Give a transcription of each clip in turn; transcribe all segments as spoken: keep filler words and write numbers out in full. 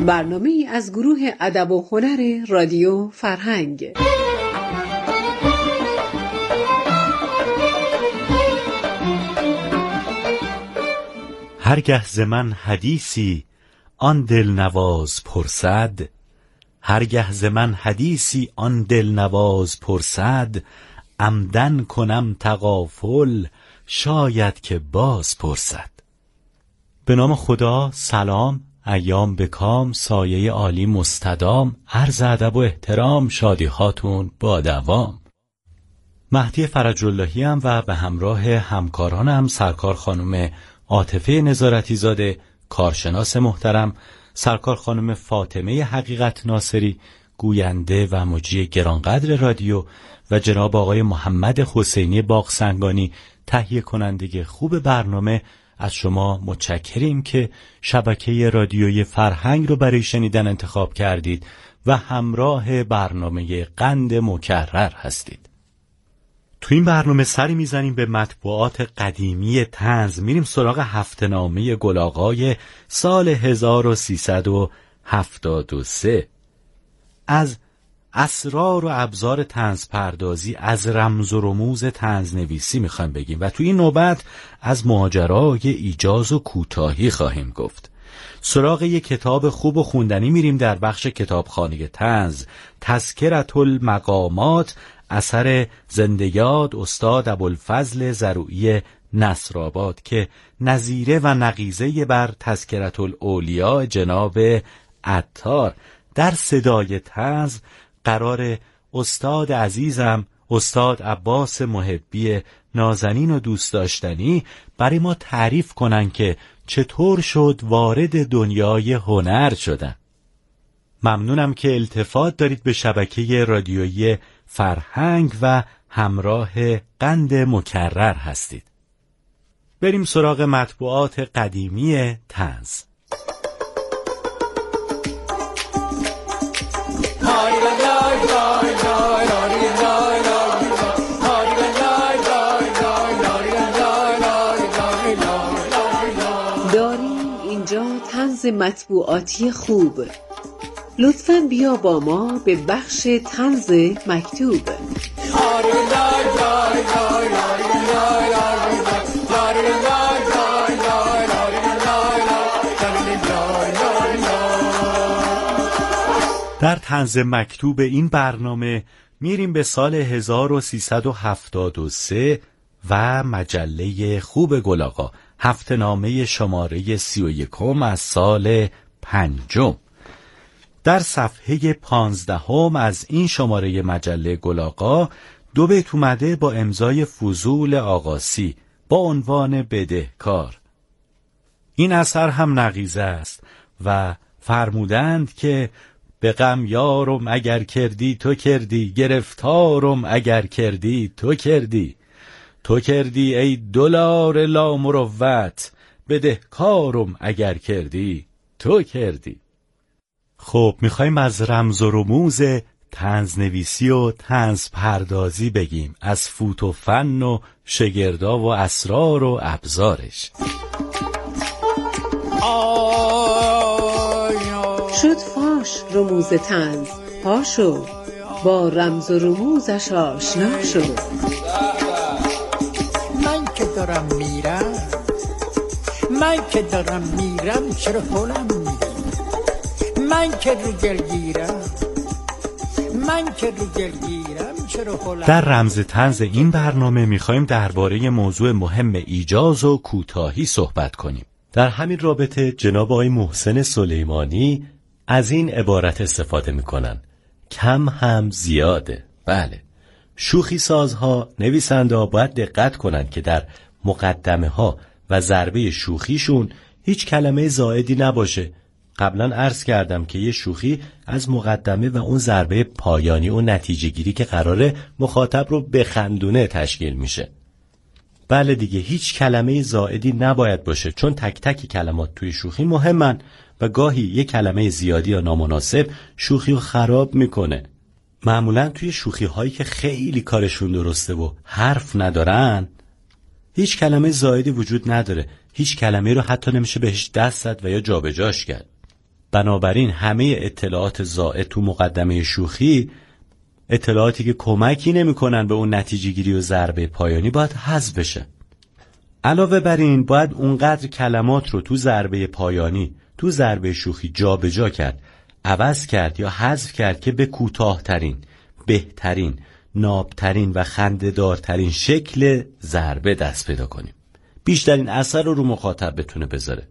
برنامه‌ای از گروه ادب و هنر رادیو فرهنگ. هرگه ز من حدیثی آن دلنواز پرسد، هرگه ز من حدیثی آن دلنواز پرسد، عمدن کنم تغافل شاید که باز پرسد. به نام خدا. سلام، ایام بکام، سایه عالی مستدام، عرض ادب و احترام، شادی هاتون با دوام. مهدی فرج اللهی ام و به همراه همکارانم سرکار خانم عاطفه نظارتی زاده، کارشناس محترم، سرکار خانم فاطمه حقیقت ناصری، گوینده و مجری گرانقدر رادیو، و جناب آقای محمد حسینی باغسنگانی، تهیه کننده خوب برنامه. از شما متشکریم که شبکه رادیوی فرهنگ رو برای شنیدن انتخاب کردید و همراه برنامه قند مکرر هستید. تو این برنامه سری میزنیم به مطبوعات قدیمی طنز، میریم سراغ هفته‌نامه گل‌آقای سال هزار و سیصد و هفتاد و سه. از اسرار و ابزار طنز پردازی، از رمز و رموز طنز نویسی میخوایم بگیم و تو این نوبت از ماجرای ایجاز و کوتاهی خواهیم گفت. سراغ یک کتاب خوب و خوندنی میریم در بخش کتابخانه طنز، تذکرة المقامات، اثر زنده یاد استاد ابوالفضل زروعی نصرآباد که نظیره و نقیضه بر تذکرة الاولیاء جناب عطار. در صدای طنز قرار استاد عزیزم استاد عباس محبی نازنین و دوست داشتنی برای ما تعریف کنن که چطور شد وارد دنیای هنر شدن. ممنونم که التفات دارید به شبکه رادیویی فرهنگ و همراه قند مکرر هستید. بریم سراغ مطبوعات قدیمی طنز. داریم اینجا طنز مطبوعاتی خوب. لطفاً بیا با ما به بخش طنز مکتوب. در طنز مکتوب این برنامه میریم به سال هزار و سیصد و هفتاد و سه و مجله خوب گل‌آقا، هفته‌نامه شماره سی و یکم از سال پنجم. در صفحه پانزدهم از این شماره مجله گل‌آقا دو بیت اومده با امضای فضول آقاسی با عنوان بدهکار. این اثر هم نقیضه است و فرمودند که به غم یارم اگر کردی تو کردی، گرفتارم اگر کردی تو کردی، تو کردی ای دلار لا مروت، بدهکارم اگر کردی تو کردی. خب میخوایم از رمز و رموز طنز نویسی و طنز پردازی بگیم، از فوت و فن و شگردا و اسرار و ابزارش. شد فاش رموز طنز، پاشو با رمز و رموزش آشنا شو. من که دارم میرم من که دارم میرم چرا حولم میری، من که رو گل گیرم من که رو گل گیرم چرا حولم. در رمز طنز این برنامه میخوایم درباره موضوع مهم ایجاز و کوتاهی صحبت کنیم. در همین رابطه جناب آقای محسن سلیمانی از این عبارت استفاده میکنن: کم هم زیاده. بله، شوخی سازها، نویسنده ها باید دقت کنند که در مقدمه ها و ضربه شوخیشون هیچ کلمه زائدی نباشه. قبلا عرض کردم که یه شوخی از مقدمه و اون ضربه پایانی، اون نتیجه گیری که قراره مخاطب رو بخندونه تشکیل میشه. بله دیگه، هیچ کلمه زائدی نباید باشه، چون تک تک کلمات توی شوخی مهمن و گاهی یک کلمه زیادی یا نامناسب شوخی رو خراب میکنه. معمولا توی شوخی هایی که خیلی کارشون درسته و حرف ندارن هیچ کلمه زائدی وجود نداره، هیچ کلمه رو حتی نمیشه بهش دست زد و یا جابجاش کرد. بنابراین همه اطلاعات زائد تو مقدمه شوخی، اطلاعاتی که کمکی نمی‌کنن به اون نتیجه گیری و ضربه پایانی، باید حذف بشه. علاوه بر این باید اونقدر کلمات رو تو ضربه پایانی، تو ضربه شوخی جابجا کرد، عوض کرد یا حذف کرد که به کوتاه‌ترین، بهترین، نابترین و خنده‌دارترین شکل ضربه دست پیدا کنیم. بیشترین اثر رو رو مخاطب بتونه بذاره.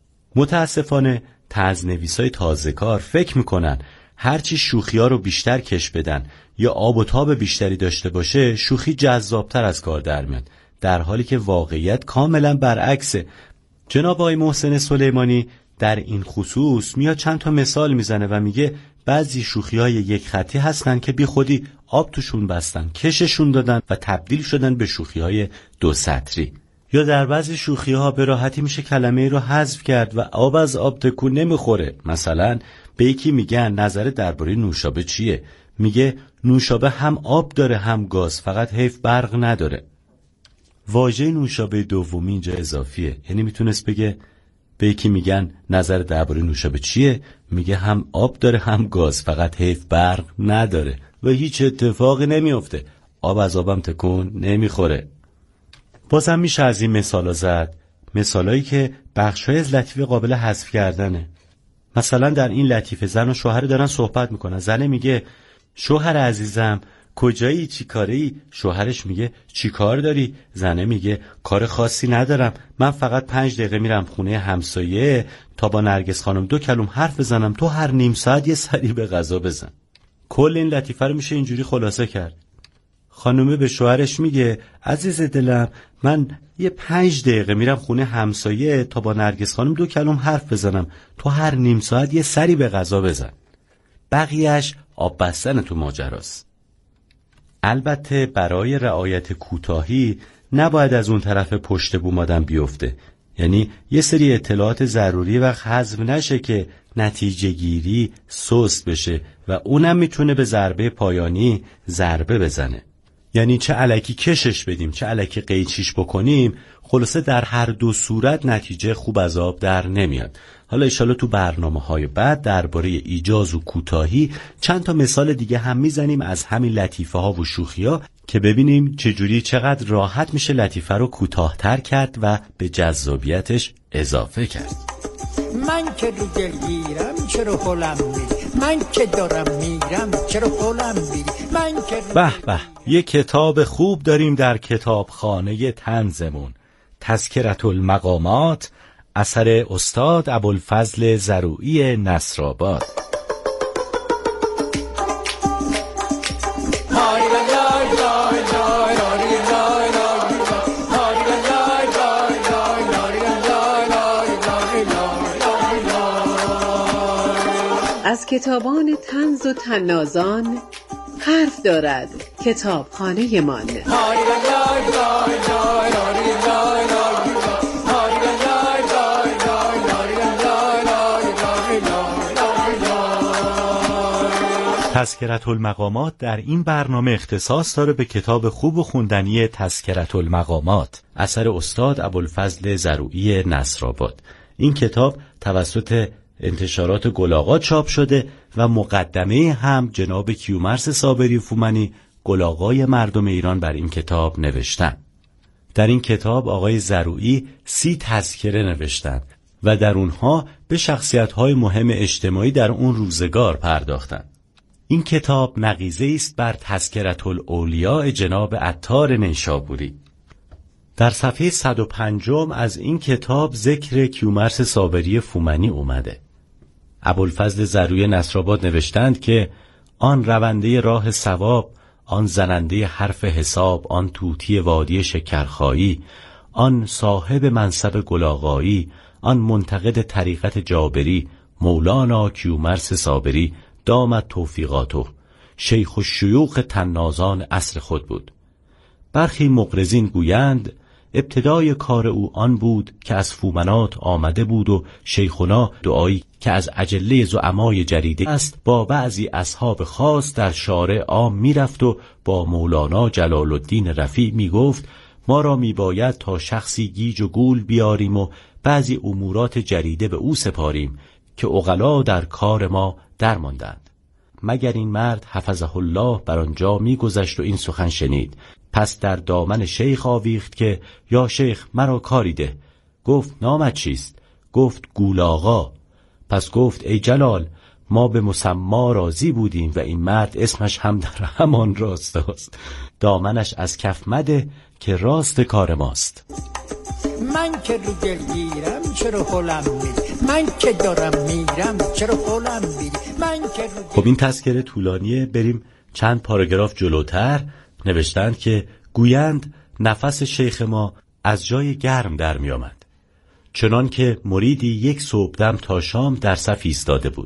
متاسفانه طرزنویسای تازه‌کار فکر میکنن هرچی شوخی‌ها رو بیشتر کش بدن یا آب و تاب بیشتری داشته باشه، شوخی جذابتر از کار در میاد، در حالی که واقعیت کاملا برعکسه. جناب آقای محسن سلیمانی در این خصوص میاد چند تا مثال میزنه و میگه بعضی شوخی‌های یک خطی هستن که بی خودی آب توشون بستن، کششون دادن و تبدیل شدن به شوخی‌های دو سطری. یا در بعضی شوخی‌ها به راحتی میشه کلمه رو حذف کرد و آب از آب تکون نمیخوره. مثلا به یکی میگن نظر درباره نوشابه چیه؟ میگه نوشابه هم آب داره هم گاز، فقط حیف برق نداره. واژه نوشابه دومی اینجا اضافیه، یعنی میتونست بگه به یکی میگن نظر درباره نوشابه چیه؟ میگه هم آب داره هم گاز، فقط حیف برق نداره و هیچ اتفاقی نمیفته، آب از آبم تکون نمیخوره. بازم میشه از این مثالا زد، مثالایی که بخشای از لطیفه قابل حذف کردنه. مثلا در این لطیفه زن و شوهر دارن صحبت میکنن، زنه میگه شوهر عزیزم کجایی، چی کاری؟ شوهرش میگه چی کار داری؟ زنه میگه کار خاصی ندارم، من فقط پنج دقیقه میرم خونه همسایه تا با نرگس خانم دو کلم حرف بزنم، تو هر نیم ساعت یه سری به غذا بزن. کل این لطیفه رو میشه اینجوری خلاصه کرد. خانومه به شوهرش میگه عزیز دلم من یه پنج دقیقه میرم خونه همسایه تا با نرگس خانم دو کلم حرف بزنم، تو هر نیم ساعت یه سری به غذا بزن. بقیهش آب بستن تو ماجراست. البته برای رعایت کوتاهی نباید از اون طرف پشت بوم آدم بیفته، یعنی یه سری اطلاعات ضروری وقت حذف نشه که نتیجه گیری سست بشه و اونم میتونه به ضربه پایانی ضربه بزنه. یعنی چه الکی کشش بدیم چه الکی قیچیش بکنیم، خلاصه در هر دو صورت نتیجه خوب از آب در نمیاد. حالا انشالله تو برنامه‌های بعد درباره ایجاز و کوتاهی چند تا مثال دیگه هم میزنیم از همین لطیفه ها و شوخی ها که ببینیم چجوری چقدر راحت میشه لطیفه رو کوتاه‌تر کرد و به جذابیتش اضافه کرد. من که رو دلگیرم چرا هلم میری، من که دارم میرم چرا هلم میری، من که به به یه کتاب خوب داریم در کتابخانه طنزمون، تذکرة المقامات، اثر استاد ابوالفضل زروعی نصرآباد. از کتابان طنز و طنازان حرف دارد کتابخانه من. تذکرة المقامات در این برنامه اختصاص داره به کتاب خوب و خوندنی تذکرة المقامات، اثر استاد ابوالفضل زروعی نصرآباد. این کتاب توسط انتشارات گلاغا چاپ شده و مقدمه هم جناب کیومرث صابری فومنی، گلاغای مردم ایران، بر این کتاب نوشتن. در این کتاب آقای زروعی سی تذکره نوشتن و در اونها به شخصیت‌های مهم اجتماعی در اون روزگار پرداختن. این کتاب نقیضه است بر تذکرة الاولیاء جناب عطار نیشابوری. در صفحه صد و پنج از این کتاب ذکر کیومرث صابری فومنی اومده. ابوالفضل زروعی نصرآباد نوشتند که آن رونده راه ثواب، آن زننده حرف حساب، آن طوطی وادی شکرخایی، آن صاحب منصب گلاغایی، آن منتقد طریقت جابری، مولانا کیومرث صابری دامت توفیقاته، شیخ الشیوخ طنازان عصر خود بود. برخی مقرزین گویند ابتدای کار او آن بود که از فومنات آمده بود و شیخنا دعایی که از اجله زعمای جریده است با بعضی اصحاب خاص در شارع عام میرفت و با مولانا جلال الدین رفیع میگفت ما را میباید تا شخصی گیج و گول بیاریم و بعضی امورات جریده به او سپاریم که عقلا در کار ما درماندند. مگر این مرد حفظه الله بر آنجا می‌گذشت و این سخن شنید. پس در دامن شیخ آویخت که یا شیخ مرا کاری ده. گفت نامت چیست؟ گفت گول آقا. پس گفت ای جلال، ما به مسما راضی بودیم و این مرد اسمش هم در همان راستاست. دامنش از کف مده که راست کار ماست. من که رو گل گیرم چرا هلم میری، من که دارم میرم چرا هلم میری، من که رو. خب این تذکره طولانیه، بریم چند پاراگراف جلوتر. نوشتند که گویند نفس شیخ ما از جای گرم در می آمد، چنان که مریدی یک صبحدم تا شام در صف ایستاده بود،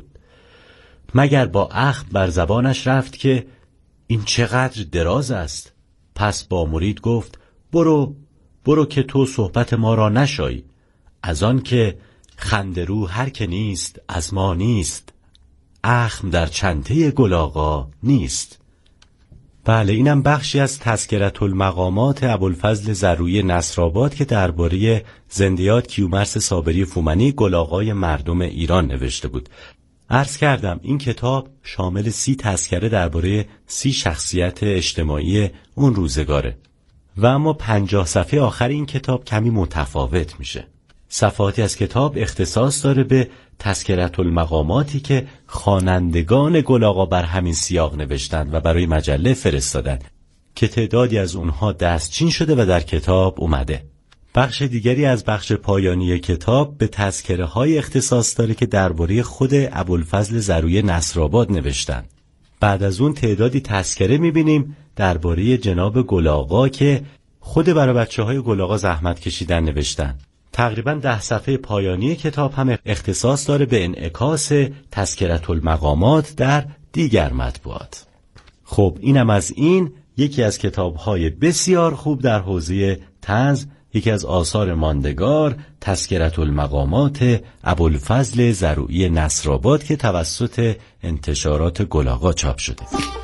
مگر با اخم بر زبانش رفت که این چقدر دراز است. پس با مرید گفت برو برو که تو صحبت ما را نشایی، از آن که خنده رو هر که نیست از ما نیست، اخم در چنته گل آقا نیست. بله، اینم بخشی از تذکرة المقامات ابوالفضل زرویی نصرآباد که درباره زندیات کیومرث صابری فومنی گل آقای مردم ایران نوشته بود. عرض کردم این کتاب شامل سی تذکره درباره سی شخصیت اجتماعی اون روزگاره و اما پنجاه صفحه آخر این کتاب کمی متفاوت میشه. صفحاتی از کتاب اختصاص داره به تذکرة المقاماتی که خوانندگان گل آقا بر همین سیاق نوشتند و برای مجله فرستادند که تعدادی از اونها دستچین شده و در کتاب اومده. بخش دیگری از بخش پایانی کتاب به تذکره های اختصاص داره که درباره خود ابوالفضل زرویی نصرآباد نوشتن. بعد از اون تعدادی تذکره میبینیم درباره جناب گل آقا که خود برای بچه های گل آقا زحمت کشیدن نوشتن. تقریبا ده صفحه پایانی کتاب هم اختصاص داره به انعکاس تذکرة المقامات در دیگر مطبوعات. خب اینم از این یکی از کتاب‌های بسیار خوب در حوزه طنز، یکی از آثار ماندگار، تذکرة المقامات ابوالفضل زرویی نصرآباد که توسط انتشارات گل آقا چاپ شده.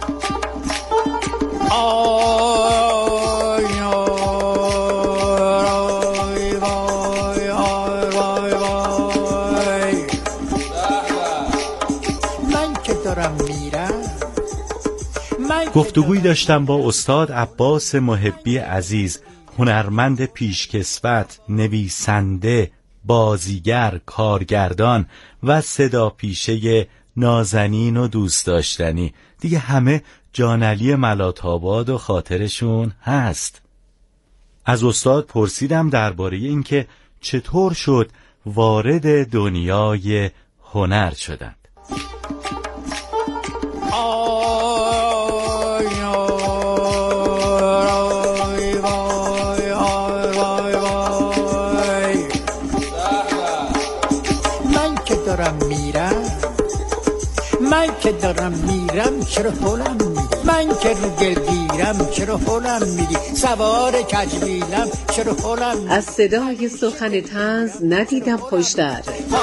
گفتگویی داشتم با استاد عباس محبی عزیز، هنرمند پیشکسوت، نویسنده، بازیگر، کارگردان و صدا پیشه نازنین و دوست داشتنی. دیگه همه جانعلی ملات‌آباد و خاطرشون هست. از استاد پرسیدم درباره اینکه چطور شد وارد دنیای هنر شدند. من که دارم میرم چرا هلم میری، من که رو گل گیرم چرا هلم میری، سوار کجمیلم چرا هلم میری. از صدای سخن طنز ندیدم خوشتر.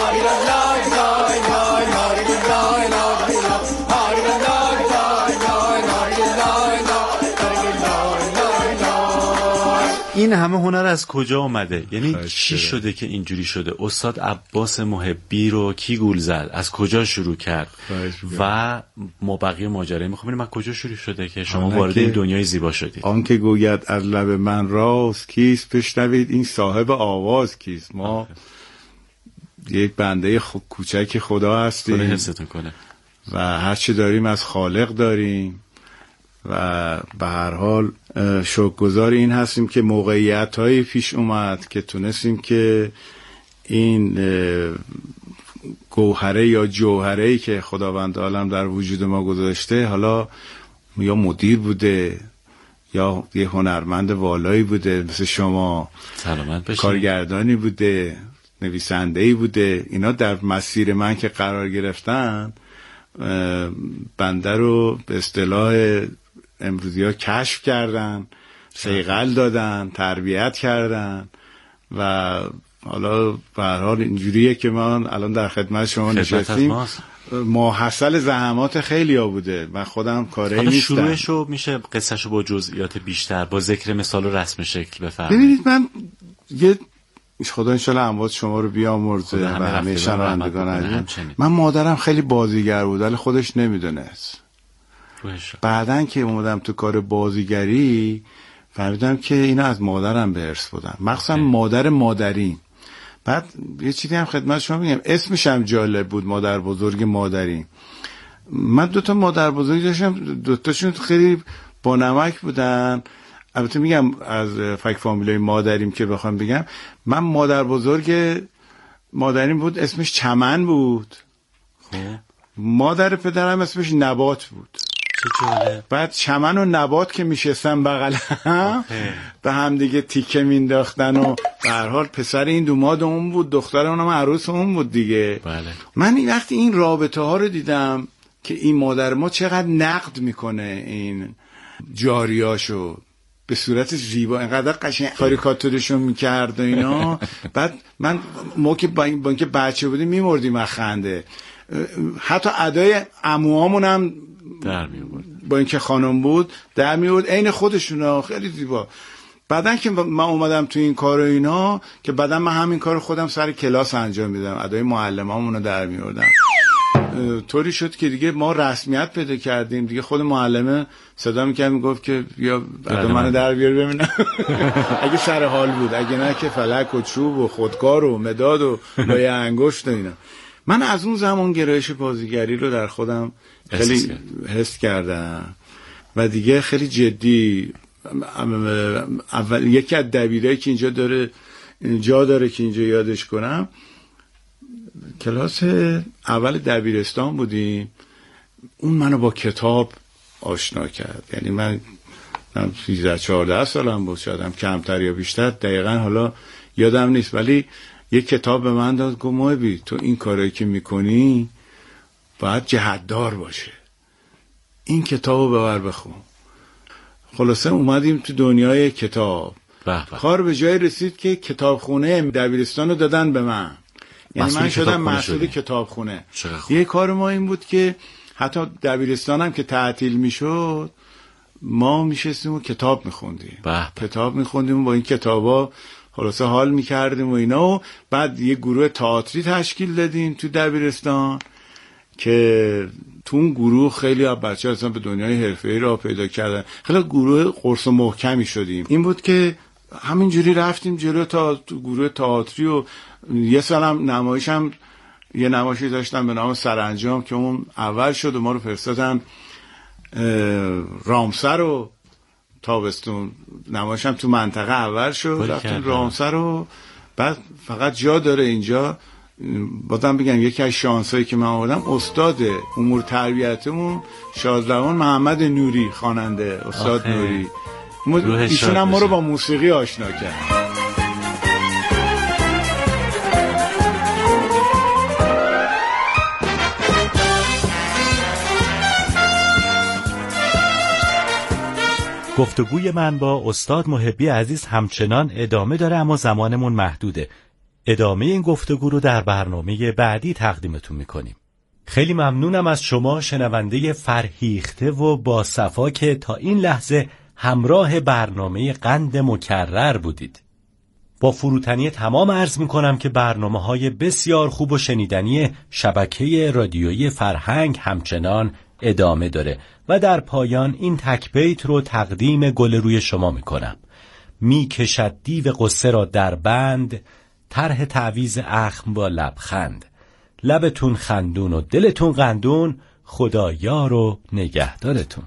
این همه هنر از کجا اومده؟ یعنی چی شده که اینجوری شده؟ استاد عباس محبی رو کی گول زد؟ از کجا شروع کرد؟ و ما بقیه ماجرا میخوام ببینیم از کجا شروع شده که شما وارد این دنیای زیبا شدید. آن که گوید از لب من راست کیست، بشنوید این صاحب آواز کیست. ما یک بنده خ... کوچک خدا هستیم، خدا حفظتون کنه، و هر چی داریم از خالق داریم و به هر حال شکرگزار این هستیم که موقعیت هایی پیش اومد که تونستیم که این گوهره یا جوهره‌ای که خداوند عالم در وجود ما گذاشته، حالا یا مدیر بوده یا یه هنرمند والایی بوده مثل شما، سلامت باشید، کارگردانی بوده، نویسنده‌ای بوده، اینا در مسیر من که قرار گرفتن بنده رو به اصطلاح امروزی ها کشف کردن، صیقل دادن، تربیت کردن و حالا به هر حال اینجوریه که ما الان در خدمت شما نشستیم. ماحصل زحمات خیلی ها بوده، من خودم کاری نیستم. شروعشو میشه قصهشو با جزئیات بیشتر با ذکر مثال و رسم شکل بفرمایید. ببینید من یه خدا انشالله اموات شما رو بیامرزه و همه شنوندگان عزیز. من مادرم خیلی بازیگر بود ولی خودش نمیدونست. بعدن که اومدم تو کار بازیگری فهمیدم که اینا از مادرم به ارث بودن، مخصوصا مادر مادرین. بعد یه چیزی هم خدمت شما میگم، اسمش هم جالب بود، مادر بزرگ مادرین. من دوتا مادر بزرگ داشتم، دوتاشون خیلی با نمک بودن. البته میگم از فک فامیلای مادریم که بخوام بگم، من مادر بزرگ مادریم بود اسمش چمن بود. خب مادر پدرم اسمش نبات بود. بعد چمن و نبات که میشستن بغل هم به هم دیگه تیکه مینداختن و به هر حال پسر این دوماد اون بود، دختر اونم عروس اون بود دیگه. بله. من این وقتی این رابطه ها رو دیدم که این مادر ما چقدر نقد میکنه این جاریاشو به صورت زیبا، اینقدر قشنگ کاریکاتورشو میکرد و اینا. بعد من ما که با اینکه بچه بودیم میمردیم از خنده. حتی ادای عموامون هم در میورد، با اینکه خانم بود در میورد عین خودشونا، خیلی زیبا. بعدن که من اومدم تو این کار و اینا که بعدن من همین کار خودم سر کلاس انجام میدم، ادای معلمامون رو در میوردم. طوری شد که دیگه ما رسمیت پیدا کردیم دیگه. خود معلمه صدا میکرد میگفت که بیا ادا منو در بیار ببینم. اگه سر حال بود، اگه نه که فلک و چوب و خودکار و مداد و لایه انگشت و اینا. من از اون زمان گرایش بازیگری رو در خودم خیلی حس کردم و دیگه خیلی جدی. اول یکی از دبیرایی که اینجا داره جا داره که اینجا یادش کنم، کلاس اول دبیرستان بودیم، اون منو با کتاب آشنا کرد. یعنی من سیزده چهارده سالم بود، شاید کمتر یا بیشتر، دقیقا حالا یادم نیست، ولی یک کتاب به من داد، گفت محبی تو این کارایی که میکنی باید جهتدار باشه، این کتابو ببر بخون. خلاصه اومدیم تو دنیای کتاب. بح بح. کار به جای رسید که کتابخونه دبیرستان رو دادن به من، یعنی من شدم مسئول کتابخونه. یه کار ما این بود که حتی دبیرستان هم که تعطیل میشد ما میشستیم و کتاب میخوندیم، کتاب میخوندیم و با این کتابا خلاصه حال میکردیم و اینا. و بعد یه گروه تئاتری تشکیل دادیم تو دبیرستان که تو اون گروه خیلی از بچه‌ها اصلا به دنیای حرفه‌ای راه پیدا کردن، خیلی گروه قرص و محکمی شدیم. این بود که همینجوری رفتیم جلو تا تو گروه تئاتری. و یه سالم نمایشم یه نمایشی داشتم به نام سرانجام که اون اول شد و ما رو فرستادن رامسر و تابستون. نمایشم تو منطقه اول شد، رفتیم رامسر و بعد فقط جا داره اینجا بازم بگم یکی از شانسایی که من آوردم استاد امور تربیتمون شازدوان محمد نوری، خواننده استاد آخه. نوری ایشون هم ما رو با موسیقی آشنا کرد. گفتگوی من با استاد محبی عزیز همچنان ادامه داره، اما زمانمون محدوده. ادامه این گفتگو رو در برنامه بعدی تقدیمتون میکنیم. خیلی ممنونم از شما شنونده فرهیخته و با صفا که تا این لحظه همراه برنامه قند مکرر بودید. با فروتنی تمام عرض میکنم که برنامه‌های بسیار خوب و شنیدنی شبکه رادیویی فرهنگ همچنان ادامه داره و در پایان این تک بیت رو تقدیم گل روی شما میکنم. می کشد دیو قصه را در بند، طرح تعویض اخم با لبخند. لبتون خندون و دلتون قندون، خدا یار و نگهدارتون.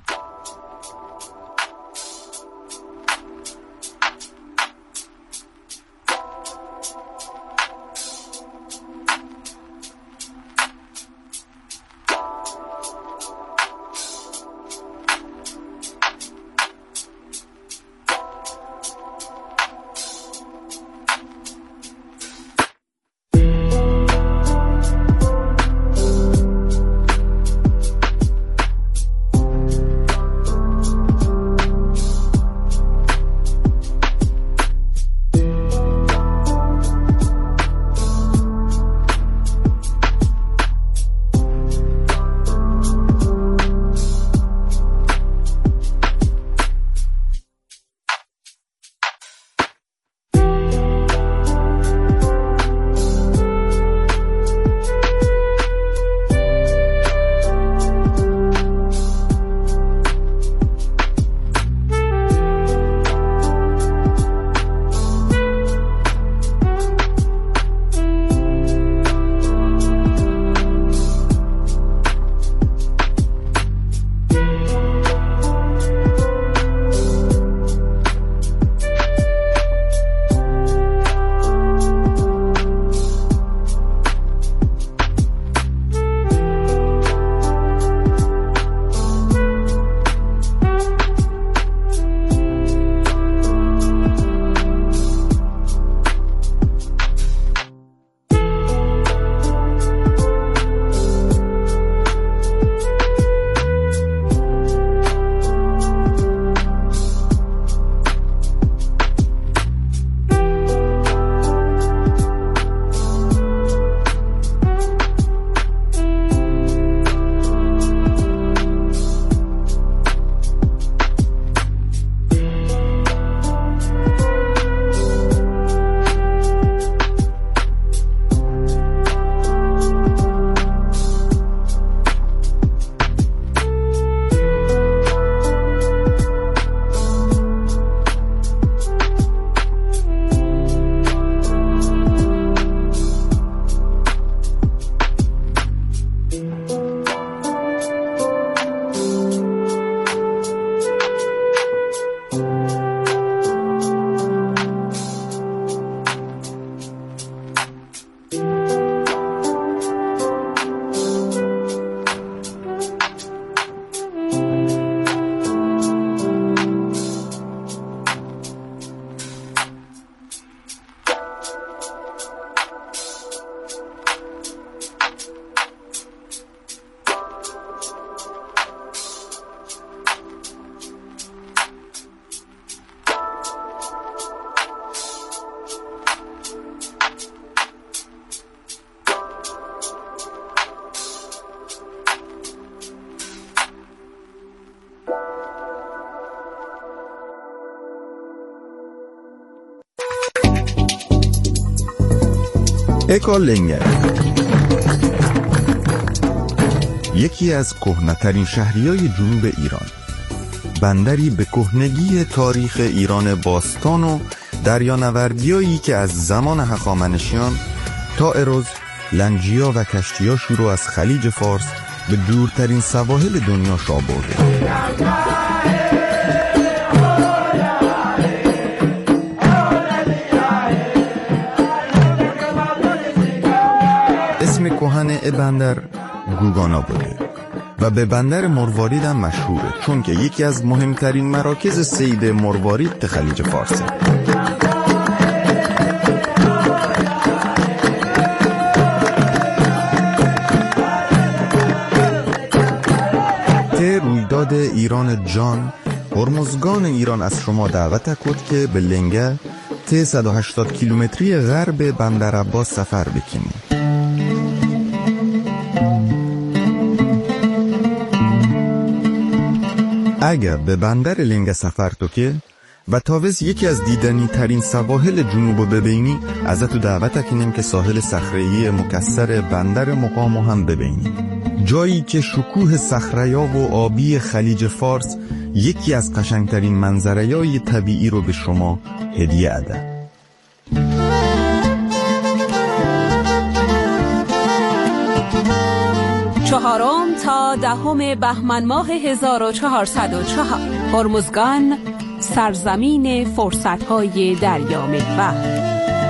اکالنگر یکی از کهنه‌ترین شهریای جنوب ایران، بندری به کهنگی تاریخ ایران باستان و دریانوردیایی که از زمان هخامنشیان تا اروز، لنجیا و کشتیا شروع از خلیج فارس به دورترین سواحل دنیا شا برده. اسم کهن بندر گوگانا بوده و به بندر مروارید هم مشهوره، چون که یکی از مهمترین مراکز صید مروارید خلیج فارسه. ته رویداد ایران جان، هرمزگان ایران از شما دعوت کرد که به لنگه ته صد و هشتاد کیلومتری غرب بندر عباس سفر بکنیم. اگر به بندر لنگه سفر تو که و تاوز یکی از دیدنی ترین سواحل جنوبو ببینی، ازتو دعوت کنیم که ساحل صخره‌ای مکسر بندر مقامو هم ببینی، جایی که شکوه صخره‌ها و آبی خلیج فارس یکی از قشنگترین منظره‌های طبیعی رو به شما هدیه اده. چهارم تا دهم بهمن ماه هزار و چهارصد و چهار، هرمزگان، سرزمین فرصت‌های دریامحور.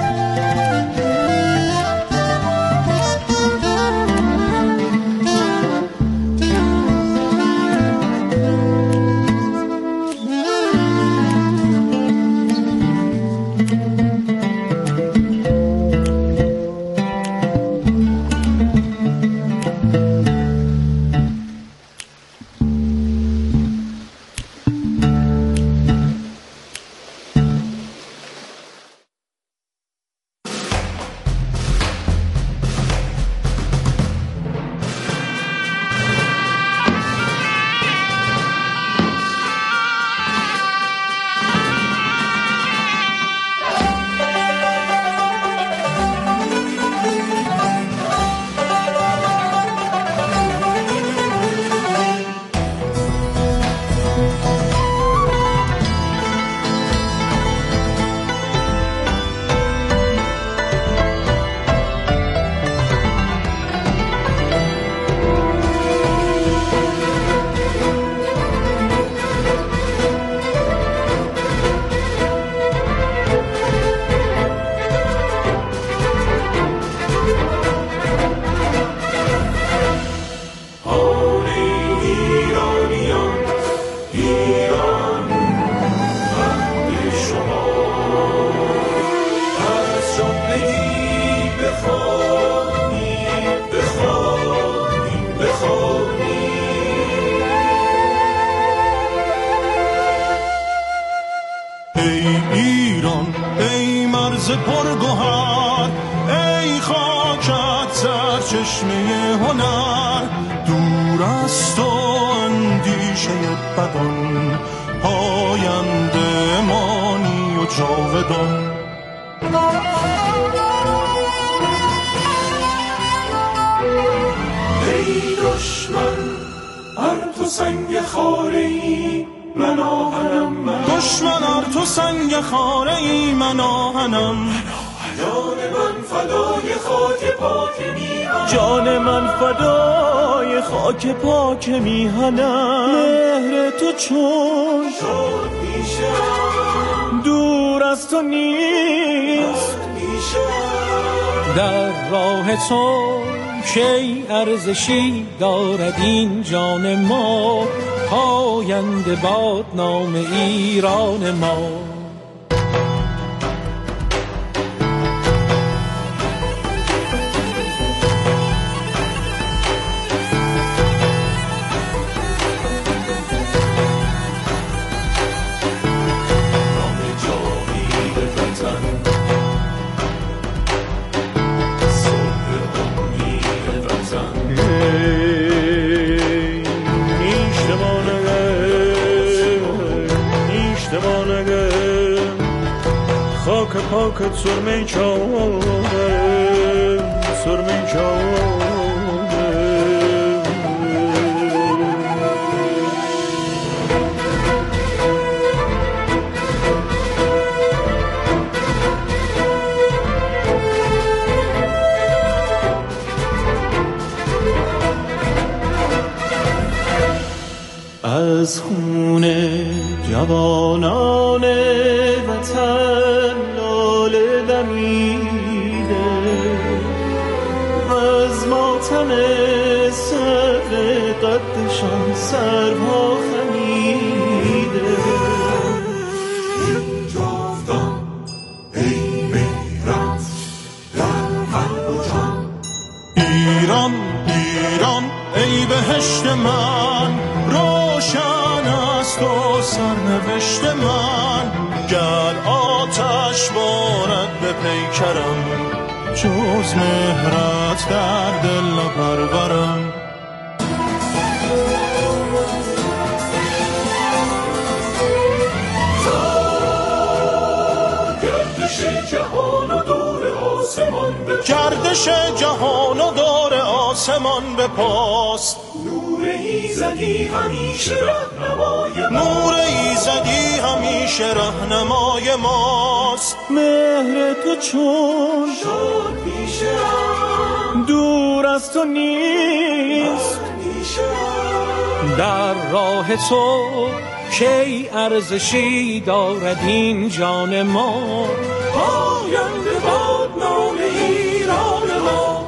پرگوهر، ای خاکت سرچشمه هنر، دور از تو اندیشه بدان، پاینده مانی و جاودان. ای دشمن ار تو سنگ خاره‌ای من آهنم، من دشمن ار تو سنگ خاره‌ای من آهنم، جان من فدای خاک پاک میهنم، جان من فدای خاک پاک میهنم. مهر تو چون شاد میشم، دور از تو نیست میشم، در راه تو کی ارزشی دارد این جان ما، پاینده باد نام ایران ما. خاک پاکت سرمه چاره، سرمه کرده. از خون جوانان وطن لاله دمیده و از ماتم سر قدشان سرها خمیده. این جاودان ای مهرت در قلب و جان، ایران ایران ای بهشت من، روشن است و سرنوشت من. گر آتش بارد به پیکرم، جز مهرت در دل نپرورم. گردش جهان و دور آسمان به گردش جهان و دور آسمان به پاست. نور ایزدی همیشه رهنمای نور ایزدی همیشه رهنمای ماست. مهر تو چون شد پیشم، دور از تو نیست در راه تو. کی ارزشی دارد این جان ما، پاینده باد نام ایران ما.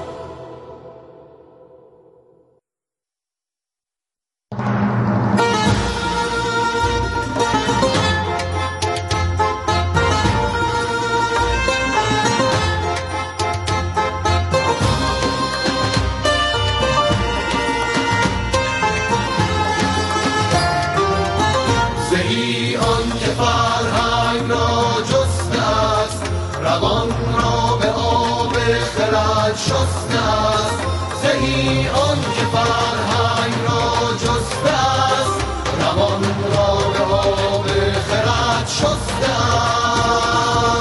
زهی آن که فرهنگ را جسته است، روان را به آب خرد شسته است. زهی آن که فرهنگ را جسته است، روان را به آب خرد شسته